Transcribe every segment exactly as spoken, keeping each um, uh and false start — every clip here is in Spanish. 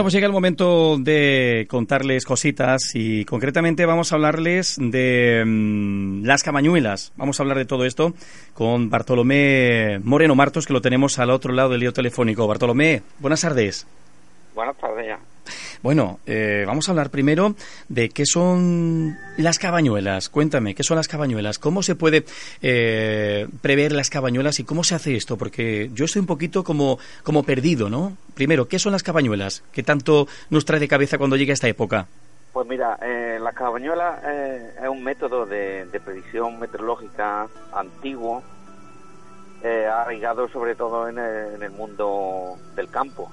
Bueno, pues llega el momento de contarles cositas y concretamente vamos a hablarles de mmm, las cabañuelas. Vamos a hablar de todo esto con Bartolomé Moreno Martos, que lo tenemos al otro lado del hilo telefónico. Bartolomé, buenas tardes. Buenas tardes ya. Bueno, eh, vamos a hablar primero de qué son las cabañuelas. Cuéntame, ¿qué son las cabañuelas? ¿Cómo se puede eh, prever las cabañuelas y cómo se hace esto? Porque yo estoy un poquito como, como perdido, ¿no? Primero, ¿qué son las cabañuelas? ¿Qué tanto nos trae de cabeza cuando llega esta época? Pues mira, eh, la cabañuela eh, es un método de, de predicción meteorológica antiguo, eh, arraigado sobre todo en el, en el mundo del campo.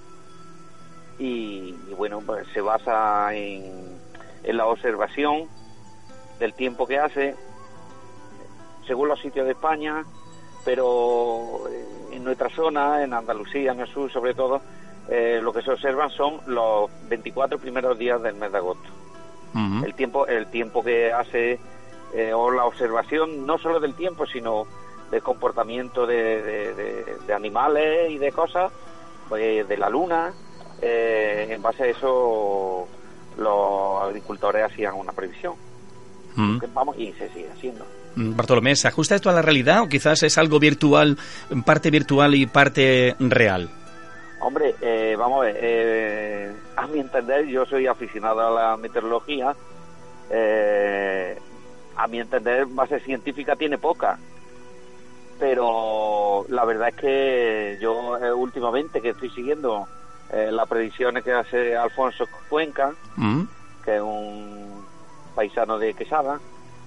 Y, y bueno, pues se basa en, en la observación del tiempo que hace según los sitios de España, pero en nuestra zona, en Andalucía, en el sur sobre todo, eh, lo que se observan son los veinticuatro primeros días del mes de agosto. Uh-huh. El tiempo el tiempo que hace, eh, o la observación no solo del tiempo, sino del comportamiento de, de, de, de animales y de cosas, pues de la luna. Eh, en base a eso los agricultores hacían una previsión. Mm. Vamos, y se sigue haciendo. Bartolomé, ¿se ajusta esto a la realidad o quizás es algo virtual, parte virtual y parte real? Hombre, eh, vamos a ver, eh, a mi entender, yo soy aficionado a la meteorología, eh, a mi entender base científica tiene poca, pero la verdad es que yo eh, últimamente que estoy siguiendo Eh, las predicciones que hace Alfonso Cuenca, mm. que es un paisano de Quesada,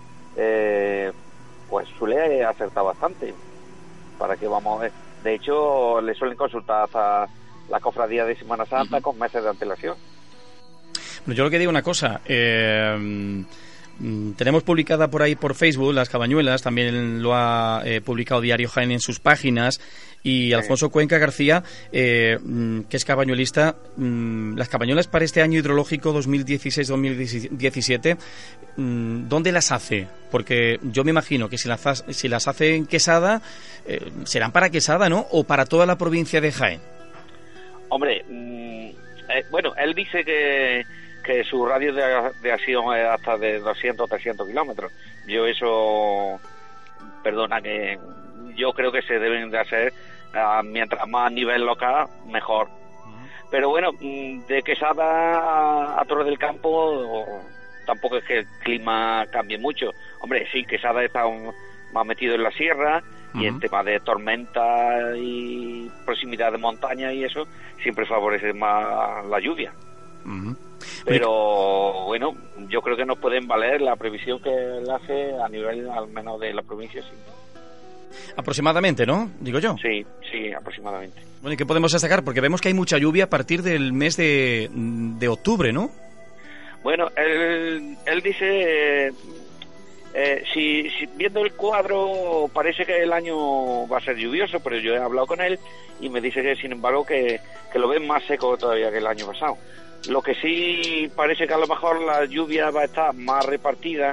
eh, pues suele acertar bastante. Para que vamos a ver. De hecho, le suelen consultar hasta la cofradía de Semana Santa mm. con meses de antelación. Bueno, yo lo que digo una cosa. Eh... Tenemos publicada por ahí por Facebook las cabañuelas, también lo ha eh, publicado Diario Jaén en sus páginas, y Alfonso Cuenca García, eh, que es cabañuelista, las cabañuelas para este año hidrológico dos mil dieciséis dos mil diecisiete, ¿dónde las hace? Porque yo me imagino que si las, si las hace en Quesada, eh, serán para Quesada, ¿no? ¿O para toda la provincia de Jaén? Hombre, mmm, eh, bueno, él dice que que su radio de, de acción es hasta de doscientos o trescientos kilómetros. Yo eso, perdona, que yo creo que se deben de hacer, uh, mientras más a nivel local, mejor. Uh-huh. Pero bueno, de Quesada a, a Torre del Campo, tampoco es que el clima cambie mucho. Hombre, sí, Quesada está un, más metido en la sierra, uh-huh. y en tema de tormenta y proximidad de montaña y eso, siempre favorece más la lluvia. Uh-huh. Pero bueno, yo creo que nos pueden valer la previsión que él hace a nivel al menos de la provincia, sí. Aproximadamente, ¿no? Digo yo. Sí, sí, aproximadamente. Bueno, ¿y qué podemos destacar? Porque vemos que hay mucha lluvia a partir del mes de, de octubre, ¿no? Bueno, él, él dice, eh, si, si viendo el cuadro parece que el año va a ser lluvioso, pero yo he hablado con él y me dice que sin embargo que, que lo ven más seco todavía que el año pasado. Lo que sí parece que a lo mejor la lluvia va a estar más repartida.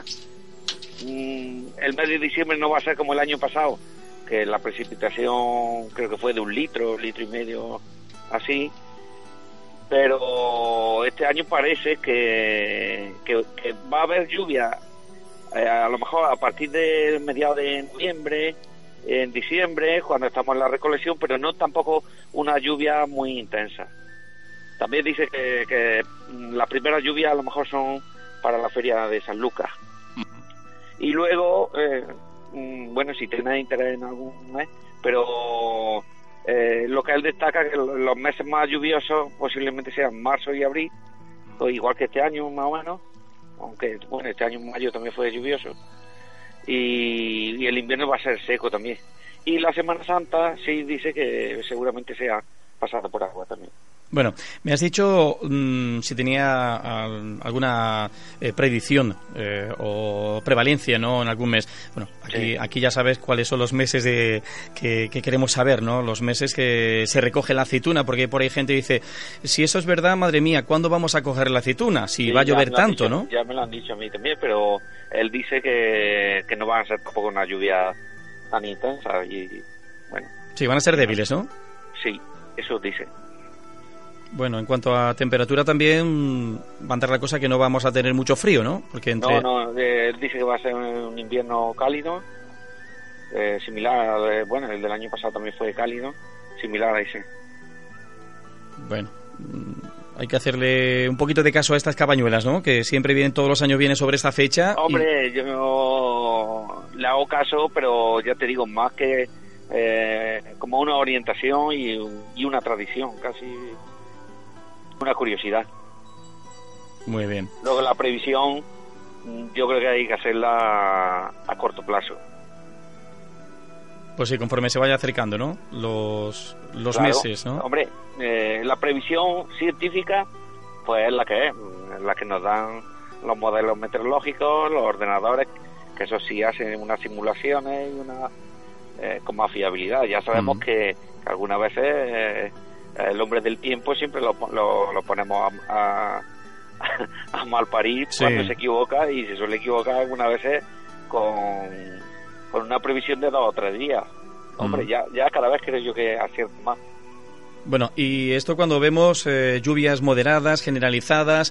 Mm, el mes de diciembre no va a ser como el año pasado, que la precipitación creo que fue de un litro, litro y medio, así. Pero este año parece que, que, que va a haber lluvia, eh, a lo mejor a partir de mediados de noviembre, en diciembre, cuando estamos en la recolección, pero no tampoco una lluvia muy intensa. También dice que, que las primeras lluvias a lo mejor son para la feria de San Lucas. Y luego, eh, bueno, si tenéis interés en algún mes, pero eh, lo que él destaca es que los meses más lluviosos posiblemente sean marzo y abril, pues igual que este año más o menos, aunque bueno, este año en mayo también fue lluvioso, y, y el invierno va a ser seco también. Y la Semana Santa sí dice que seguramente sea pasada por agua también. Bueno, me has dicho mmm, si tenía al, alguna eh, predicción eh, o prevalencia, ¿no?, en algún mes. Bueno, aquí, sí. aquí ya sabes cuáles son los meses de que, que queremos saber, ¿no? Los meses que se recoge la aceituna, porque por ahí gente dice, si eso es verdad, madre mía, ¿cuándo vamos a coger la aceituna? Si sí, va a llover tanto, dicho, ¿no? Ya me lo han dicho a mí también, pero él dice que, que no van a ser tampoco una lluvia tan intensa y bueno. Sí, van a ser débiles, ¿no? Sí, eso dice. Bueno, en cuanto a temperatura también va a andar la cosa que no vamos a tener mucho frío, ¿no? Porque entre... No, no, eh, él dice que va a ser un invierno cálido, eh, similar al, eh, bueno, el del año pasado también fue cálido, similar a ese. Bueno, hay que hacerle un poquito de caso a estas cabañuelas, ¿no? Que siempre vienen, todos los años vienen sobre esta fecha. Hombre, y... yo le hago caso, pero ya te digo, más que eh, como una orientación y, y una tradición, casi una curiosidad. Muy bien. Luego la previsión, yo creo que hay que hacerla a corto plazo. Pues sí, conforme se vaya acercando, ¿no? Los, los claro, meses, ¿no? Hombre, eh, la previsión científica, pues es la que es, la que nos dan los modelos meteorológicos, los ordenadores, que eso sí hacen unas simulaciones y una eh, con más fiabilidad. Ya sabemos mm. que, que algunas veces eh, el hombre del tiempo siempre lo, lo, lo ponemos a, a, a mal parir sí. cuando se equivoca, y se suele equivocar algunas veces con... con una previsión de dos o tres días. Hombre, mm. ya, ya cada vez creo yo que acierto más. Bueno, y esto cuando vemos eh, lluvias moderadas, generalizadas,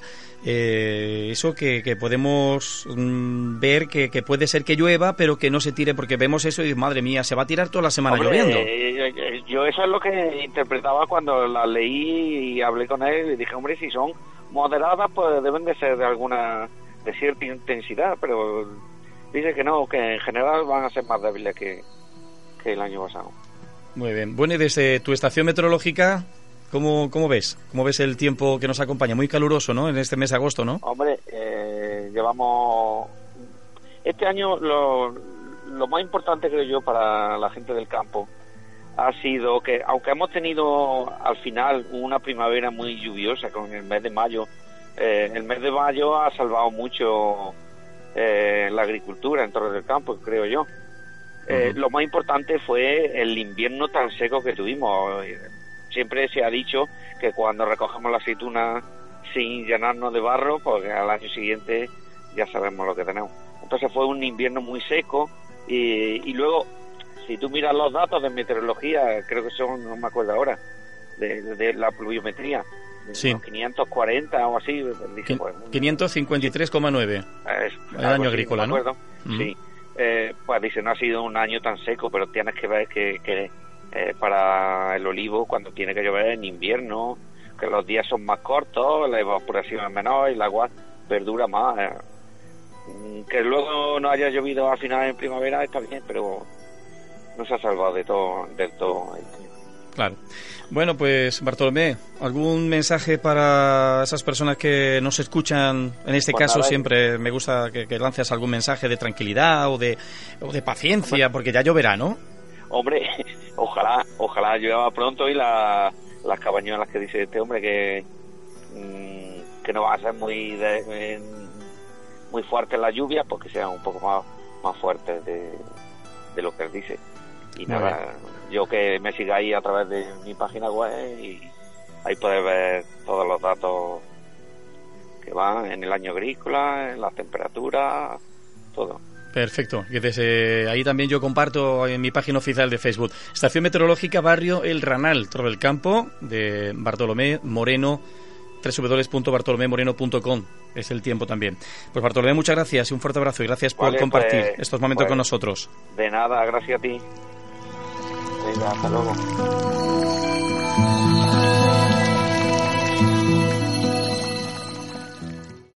eh, eso que, que podemos mm, ver que, que puede ser que llueva, pero que no se tire, porque vemos eso y madre mía, se va a tirar toda la semana Hombre, lloviendo. Eh, yo eso es lo que interpretaba cuando la leí y hablé con él y dije, hombre, si son moderadas, pues deben de ser de alguna, de cierta intensidad, pero dice que no, que en general van a ser más débiles que, que el año pasado. Muy bien. Bueno, y desde tu estación meteorológica, ¿cómo, cómo ves? ¿Cómo ves el tiempo que nos acompaña? Muy caluroso, ¿no? En este mes de agosto, ¿no? Hombre, eh, llevamos... Este año lo, lo más importante, creo yo, para la gente del campo ha sido que, aunque hemos tenido al final una primavera muy lluviosa con el mes de mayo, eh, el mes de mayo ha salvado mucho eh, la agricultura en Torres del Campo, creo yo. Eh, uh-huh. Lo más importante fue el invierno tan seco que tuvimos. Siempre se ha dicho que cuando recogemos la aceituna sin llenarnos de barro, pues al año siguiente ya sabemos lo que tenemos. Entonces fue un invierno muy seco y, y luego, si tú miras los datos de meteorología, creo que son, no me acuerdo ahora, de, de la pluviometría, sí. quinientos cuarenta o así. Dije, pues, quinientos cincuenta y tres coma nueve el año agrícola, ¿no? Uh-huh. Sí. Eh, pues dice, no ha sido un año tan seco, pero tienes que ver que, que eh, para el olivo, cuando tiene que llover en invierno, que los días son más cortos, la evaporación es menor y el agua perdura más. Eh. Que luego no haya llovido al final en primavera está bien, pero no se ha salvado de todo, del todo. Claro. Bueno, pues Bartolomé, ¿algún mensaje para esas personas que nos escuchan? En este pues caso nada, siempre me gusta que, que lances algún mensaje de tranquilidad o de, o de paciencia, hombre, porque ya lloverá, ¿no? Hombre, ojalá, ojalá llueva pronto y la, las cabañuelas que dice este hombre que, mmm, que no va a ser muy de, muy fuerte la lluvia, porque sean un poco más, más fuertes de, de lo que él dice. Y muy nada, bien. Yo que me sigáis a través de mi página web y ahí podéis ver todos los datos que van en el año agrícola, en las temperaturas, todo. Perfecto, y desde ahí también yo comparto en mi página oficial de Facebook. Estación Meteorológica Barrio El Ranal, Torre del Campo, de Bartolomé Moreno, doble u doble u doble u punto bartolomé moreno punto com. Es el tiempo también. Pues Bartolomé, muchas gracias y un fuerte abrazo y gracias por vale, compartir pues, estos momentos pues, con nosotros. De nada, gracias a ti. Venga, hasta luego.